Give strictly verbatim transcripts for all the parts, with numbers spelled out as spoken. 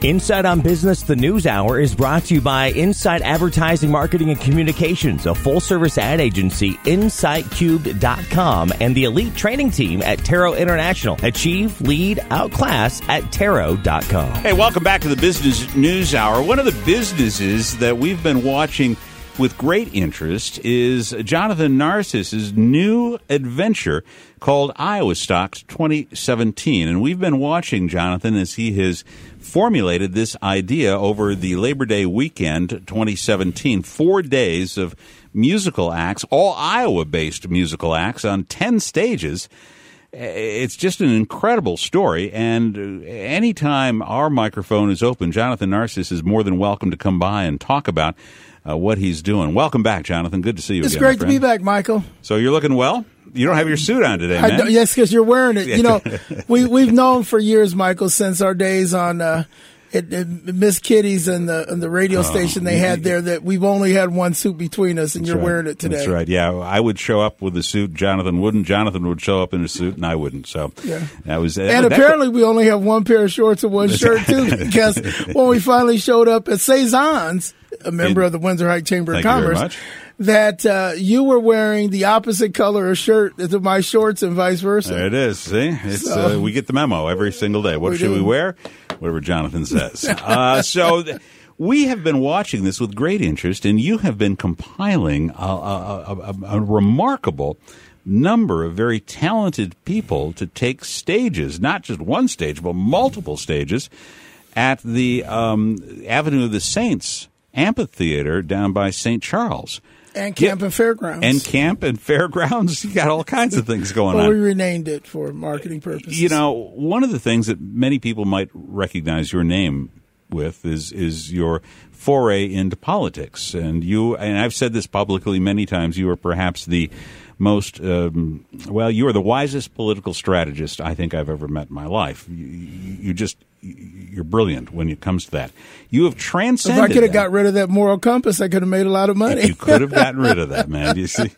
Inside on Business, the News Hour is brought to you by Insight Advertising, Marketing, and Communications, a full-service ad agency, insight cubed dot com, and the elite training team at Tarot International. Achieve, lead, outclass at tarot dot com. Hey, welcome back to the Business News Hour. One of the businesses that we've been watching with great interest is Jonathan Narcis's new adventure called Iowa Stocks twenty seventeen. And we've been watching Jonathan as he has formulated this idea over the Labor Day weekend twenty seventeen. Four days of musical acts, all Iowa-based musical acts on ten stages. It's just an incredible story, and anytime our microphone is open, Jonathan Narcis is more than welcome to come by and talk about uh, what he's doing. Welcome back, Jonathan. Good to see you it's again. It's great to be back, Michael. So you're looking well? You don't have your suit on today, man. I yes, because you're wearing it. You know, we, we've known for years, Michael, since our days on uh, it, it, Miss Kitty's and the, and the radio oh, station they had there, that we've only had one suit between us, and you're right. wearing it today. That's right. Yeah, I would show up with a suit. Jonathan wouldn't. Jonathan would show up in a suit, and I wouldn't. So yeah. that was. Uh, and that apparently, could, we only have one pair of shorts and one shirt too, because when we finally showed up at Cezanne's, a member and, of the Windsor Heights Chamber of thank you very Commerce, much. that uh, you were wearing the opposite color of shirt to my shorts and vice versa. There it is. See, it's so, uh, we get the memo every single day. What we should do. we wear? Whatever Jonathan says. uh, so th- we have been watching this with great interest, and you have been compiling a, a, a, a remarkable number of very talented people to take stages, not just one stage, but multiple stages, at the um, Avenue of the Saints amphitheater down by Saint Charles. And Camp yeah. and Fairgrounds. And Camp and Fairgrounds. You got all kinds of things going well, on. We renamed it for marketing purposes. You know, one of the things that many people might recognize your name with is is your foray into politics. And you, and I've said this publicly many times, you are perhaps the most, um, well, you are the wisest political strategist I think I've ever met in my life. You, you just, you're brilliant when it comes to that. You have transcended If I could have that. got rid of that moral compass, I could have made a lot of money. If you could have gotten rid of that, man. You see,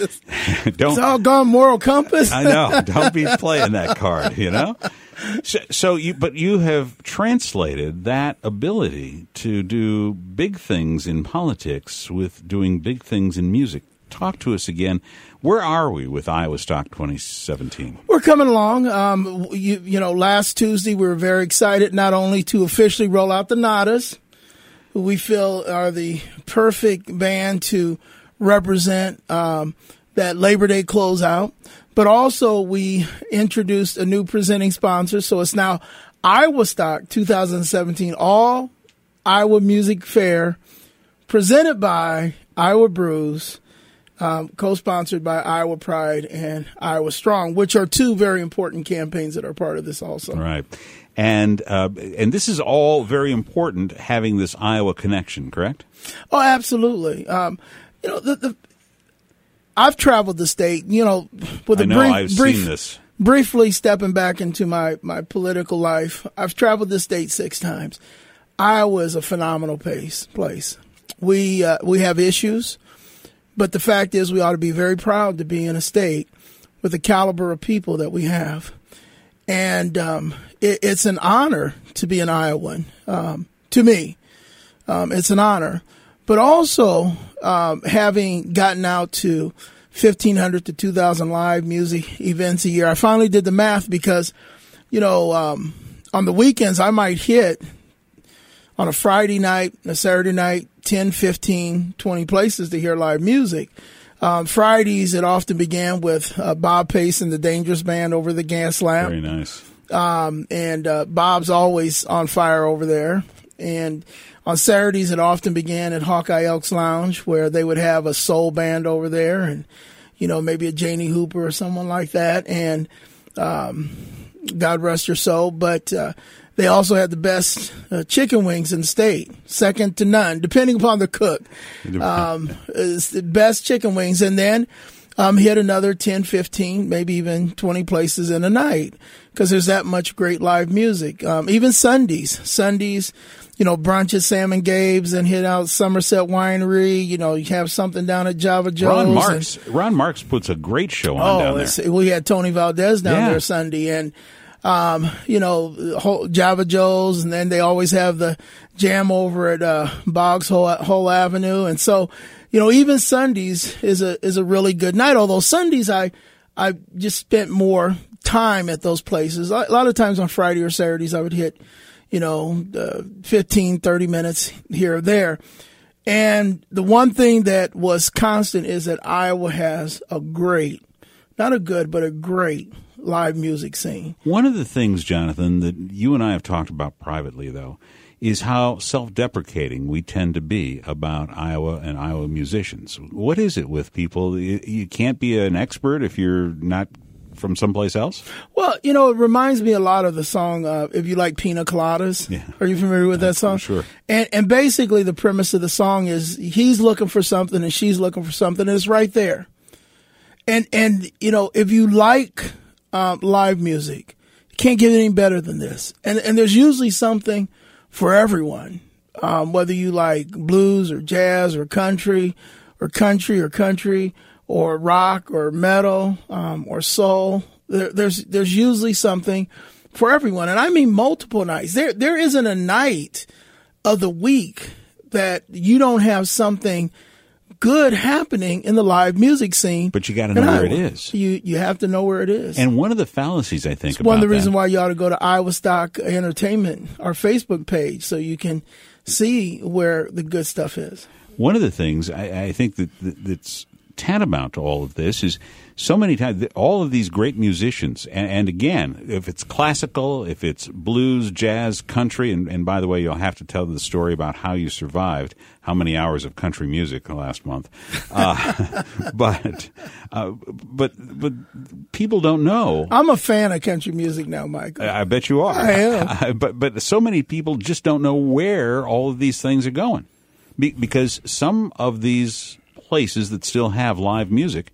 don't. It's all gone moral compass. I know. Don't be playing that card, you know? So, so you, but you have translated that ability to do big things in politics with doing big things in music. Talk to us again. Where are we with Iowa Stock twenty seventeen? We're coming along. Um, you, you know, last Tuesday we were very excited not only to officially roll out the Nadas, who we feel are the perfect band to represent um, that Labor Day closeout, but also we introduced a new presenting sponsor. So it's now Iowa Stock twenty seventeen, all Iowa Music Fair, presented by Iowa Brews. Um, co-sponsored by Iowa Pride and Iowa Strong, which are two very important campaigns that are part of this also. Right. And uh, and this is all very important, having this Iowa connection, correct? Oh, absolutely. Um, you know, the, the I've traveled the state, you know, with a I know, brief, I've brief, seen this. briefly stepping back into my, my political life. I've traveled the state six times. Iowa is a phenomenal place. place. We uh, we have issues. But the fact is, we ought to be very proud to be in a state with the caliber of people that we have. And um, it, it's an honor to be an Iowan, um, to me. Um, it's an honor. But also, um, having gotten out to fifteen hundred to two thousand live music events a year, I finally did the math because, you know, um, on the weekends, I might hit on a Friday night, a Saturday night, ten, fifteen, twenty places to hear live music. Um, Fridays, it often began with uh, Bob Pace and the Dangerous Band over the gas lamp. Very nice. Um, and uh, Bob's always on fire over there. And on Saturdays, it often began at Hawkeye Elks Lounge, where they would have a soul band over there and, you know, maybe a Janie Hooper or someone like that. And um, God rest her soul. But uh, they also had the best uh, chicken wings in the state, second to none, depending upon the cook. Um, it's the best chicken wings. And then um, hit another ten, fifteen, maybe even twenty places in a night because there's that much great live music. Um, even Sundays, Sundays, you know, brunch at Sam and Gabe's and hit out Somerset Winery. You know, you have something down at Java Joe's. Ron Marks, and, Ron Marks puts a great show on oh, down there. We had Tony Valdez down yeah. there Sunday. And Um, you know, whole Java Joe's, and then they always have the jam over at uh, Boggs Hole, Hole Avenue. And so, you know, even Sundays is a is a really good night. Although Sundays, I I just spent more time at those places. A lot of times on Friday or Saturdays, I would hit, you know, uh, fifteen, thirty minutes here or there. And the one thing that was constant is that Iowa has a great, not a good, but a great live music scene. One of the things, Jonathan, that you and I have talked about privately, though, is how self-deprecating we tend to be about Iowa and Iowa musicians. What is it with people? You can't be an expert if you're not from someplace else? Well, you know, it reminds me a lot of the song, uh, If You Like Pina Coladas. Yeah. Are you familiar with that song? Sure. And, and basically the premise of the song is he's looking for something and she's looking for something, and it's right there. And, and you know, if you like um, live music, you can't get any better than this. And, and there's usually something for everyone, um, whether you like blues or jazz or country or country or country or rock or metal um, or soul. There, there's there's usually something for everyone, and I mean multiple nights. There there isn't a night of the week that you don't have something good happening in the live music scene. But you got to know where it is. You you have to know where it is. And one of the fallacies I think it's about one of the that, reasons why you ought to go to Iowa Stock Entertainment, our Facebook page, so you can see where the good stuff is. One of the things I, I think that, that that's tantamount to all of this is so many times all of these great musicians, and, and again, if it's classical, if it's blues, jazz, country, and, and by the way, you'll have to tell the story about how you survived how many hours of country music last month. Uh, but uh, but but people don't know. I'm a fan of country music now, Michael. I, I bet you are. I am. but but so many people just don't know where all of these things are going, Be, because some of these places that still have live music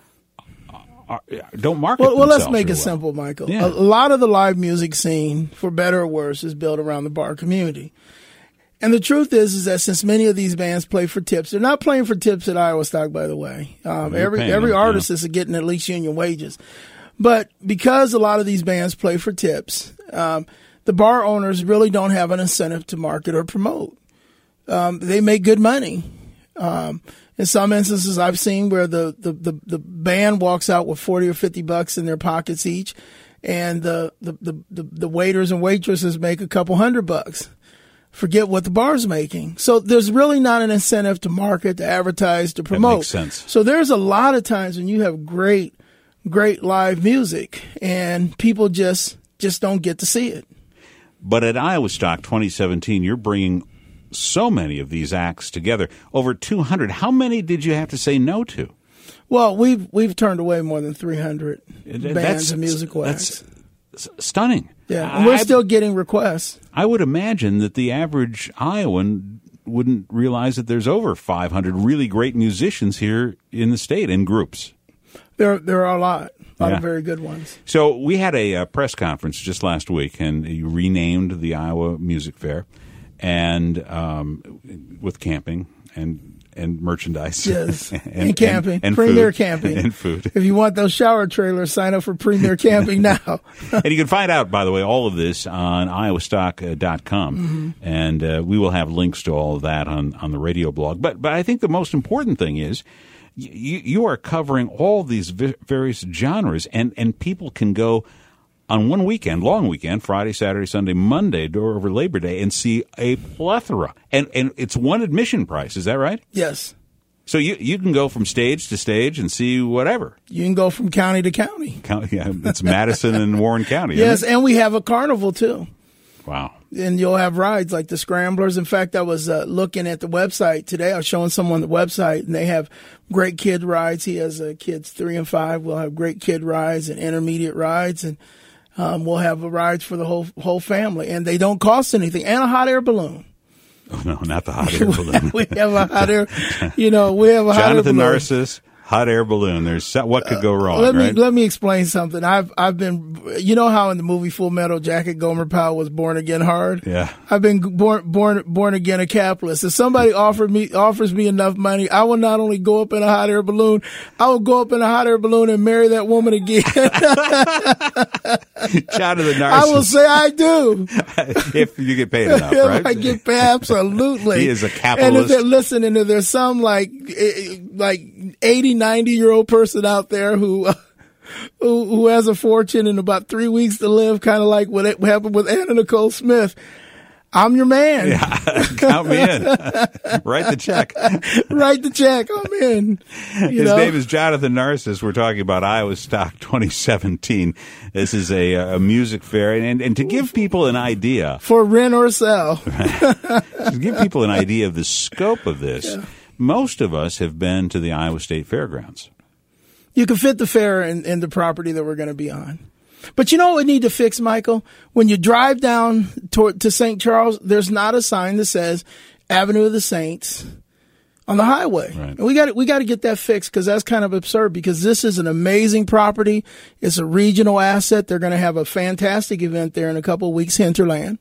are, don't market well, well let's themselves make it well. simple, Michael. Yeah. A, a lot of the live music scene, for better or worse, is built around the bar community. And the truth is, is that since many of these bands play for tips, they're not playing for tips at Iowa Stock, by the way. Um, every every them, artist yeah. is getting at least union wages. But because a lot of these bands play for tips, um, the bar owners really don't have an incentive to market or promote. Um, they make good money. Um, in some instances, I've seen where the, the, the, the band walks out with forty or fifty bucks in their pockets each, and the, the, the, the, the waiters and waitresses make a couple hundred bucks. Forget what the bar's making. So there's really not an incentive to market, to advertise, to promote. That makes sense. So there's a lot of times when you have great, great live music and people just, just don't get to see it. But at Iowa Stock twenty seventeen, you're bringing so many of these acts together, over two hundred. How many did you have to say no to? Well, we've we've turned away more than three hundred bands that's, and musical acts. That's stunning. Yeah, and we're I, still getting requests. I would imagine that the average Iowan wouldn't realize that there's over five hundred really great musicians here in the state in groups. There, there are a lot, a lot Yeah. of very good ones. So we had a, a press conference just last week, and you renamed the Iowa Music Fair, and um, with camping and and merchandise. Yes, and, and camping, and, and Premier food. Camping, and food. If you want those shower trailers, sign up for Premier Camping now. And you can find out, by the way, all of this on iowa stock dot com, mm-hmm. and uh, we will have links to all of that on, on the radio blog. But but I think the most important thing is you you are covering all these v- various genres, and, and people can go on one weekend, long weekend, Friday, Saturday, Sunday, Monday, or over Labor Day, and see a plethora. And and it's one admission price. Is that right? Yes. So you you can go from stage to stage and see whatever. You can go from county to county. County, yeah, it's Madison and Warren County. Yes, isn't it? and we have a carnival too. Wow. And you'll have rides like the Scramblers. In fact, I was uh, looking at the website today. I was showing someone the website, and they have great kid rides. He has uh, kids three and five. We'll have great kid rides and intermediate rides, and um, we'll have rides for the whole whole family. And they don't cost anything. And a hot air balloon. Oh, no, not the hot air balloon. We have a hot air, you know, we have a hot air balloon. Jonathan Narcissus, Hot air balloon. There's so, what could go wrong, uh, let me right? let me explain something. I've I've been, you know how in the movie Full Metal Jacket, Gomer Pyle was born again hard. Yeah. I've been born born born again a capitalist. If somebody offered me offers me enough money, I will not only go up in a hot air balloon, I will go up in a hot air balloon and marry that woman again. Jonathan Narcissus. I will say I do. If you get paid enough, If right? I get paid, absolutely. He is a And if capitalist. they're listening, if there's some like eh, like eighty, ninety year old person out there who, uh, who who has a fortune and about three weeks to live, kind of like what it happened with Anna Nicole Smith, I'm your man. Yeah, count me in. Write the check. Write the check. I'm in. You His know? name is Jonathan Narcissus. We're talking about Iowa Stock twenty seventeen. This is a, a music fair. And, and to give people an idea, For rent or sell. to give people an idea of the scope of this, yeah. most of us have been to the Iowa State Fairgrounds. You can fit the fair in, in the property that we're going to be on. But you know what we need to fix, Michael? When you drive down to, to Saint Charles, there's not a sign that says Avenue of the Saints on the highway. Right. And we got we got to get that fixed, because that's kind of absurd, because this is an amazing property. It's a regional asset. They're going to have a fantastic event there in a couple of weeks, Hinterland.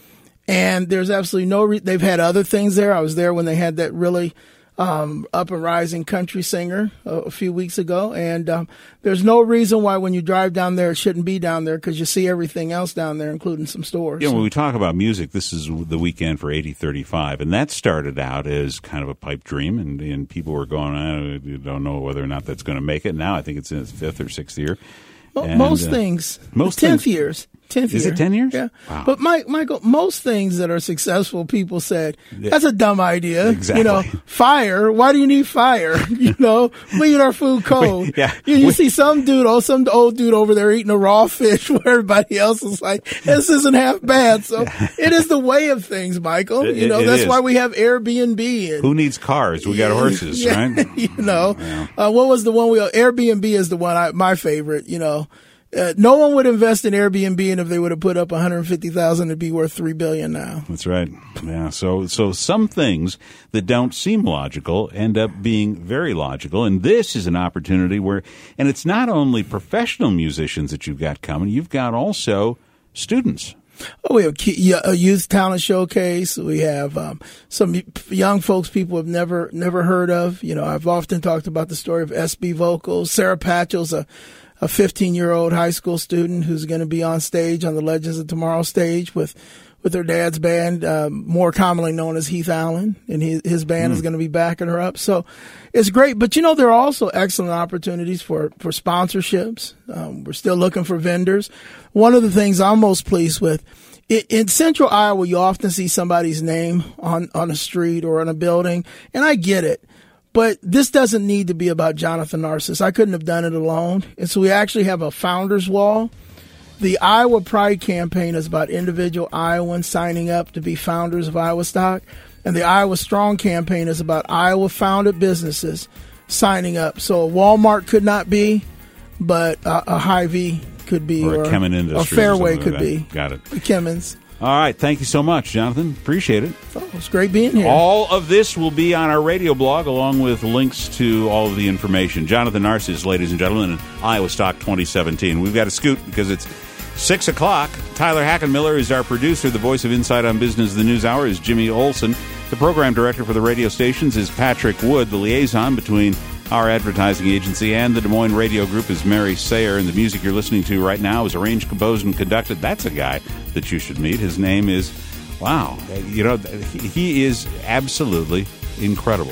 And there's absolutely no re- they've had other things there. I was there when they had that really Um, up and rising country singer uh, a few weeks ago. And um, there's no reason why when you drive down there, it shouldn't be down there, because you see everything else down there, including some stores. Yeah, when we talk about music, this is the weekend for eighty thirty-five, and that started out as kind of a pipe dream, and, and people were going, I don't know whether or not that's going to make it. Now I think it's in its fifth or sixth year. Well, And, most uh, things. most tenth things- years. Tenth Is year. it ten years? Yeah. Wow. But Mike, Michael, most things that are successful, people said that's a dumb idea. Exactly. You know, fire. Why do you need fire? You know, we eat our food cold. Yeah. You, you We- see some dude, oh, some old dude over there eating a raw fish, where everybody else is like, this isn't half bad. So it is the way of things, Michael. It- you know, it that's is. why we have Airbnb. And, Who needs cars? We got horses, yeah, right? You know, Yeah. uh, what was the one we, Airbnb is the one I, my favorite, you know. Uh, no one would invest in Airbnb, and if they would have put up one hundred fifty thousand, it'd be worth three billion now. That's right. Yeah. So, so some things that don't seem logical end up being very logical. And this is an opportunity where, and it's not only professional musicians that you've got coming, you've got also students. Oh, we have a youth talent showcase. We have um, some young folks people have never never heard of. You know, I've often talked about the story of S B Vocals. Sarah Patchell's a a fifteen-year-old high school student who's going to be on stage on the Legends of Tomorrow stage with with her dad's band, um, more commonly known as Heath Allen, and his, his band mm. is going to be backing her up. So it's great. But, you know, there are also excellent opportunities for, for sponsorships. Um, we're still looking for vendors. One of the things I'm most pleased with, it, in central Iowa, you often see somebody's name on, on a street or on a building, and I get it. But this doesn't need to be about Jonathan Narcissus. I couldn't have done it alone. And so we actually have a founder's wall. The Iowa Pride campaign is about individual Iowans signing up to be founders of Iowa Stock. And the Iowa Strong campaign is about Iowa-founded businesses signing up. So a Walmart could not be, but a, a Hy-Vee could be. Or, or a Kemin Industries. Or Fairway or could like be. Got it. Kemin's. All right. Thank you so much, Jonathan. Appreciate it. Oh, it's great being here. All of this will be on our radio blog, along with links to all of the information. Jonathan Narcissus, ladies and gentlemen, in Iowa Stock twenty seventeen. We've got to scoot because it's six o'clock. Tyler Hackenmiller is our producer. The voice of Inside on Business, the News Hour, is Jimmy Olson. The program director for the radio stations is Patrick Wood. The liaison between our advertising agency and the Des Moines Radio Group is Mary Sayer, and the music you're listening to right now is arranged, composed, and conducted. That's a guy that you should meet. His name is, wow, you know, he is absolutely incredible.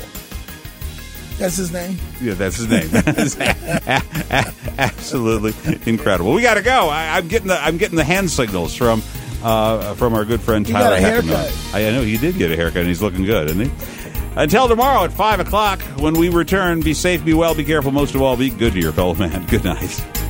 That's his name? Yeah, that's his name. That's a- a- absolutely incredible. We got to go. I, I'm getting the I'm getting the hand signals from uh, from our good friend You Tyler got a haircut. Hackenmiller. I, I know he did get a haircut, and he's looking good, isn't he? Until tomorrow at five o'clock, when we return, be safe, be well, be careful, most of all, be good to your fellow man. Good night.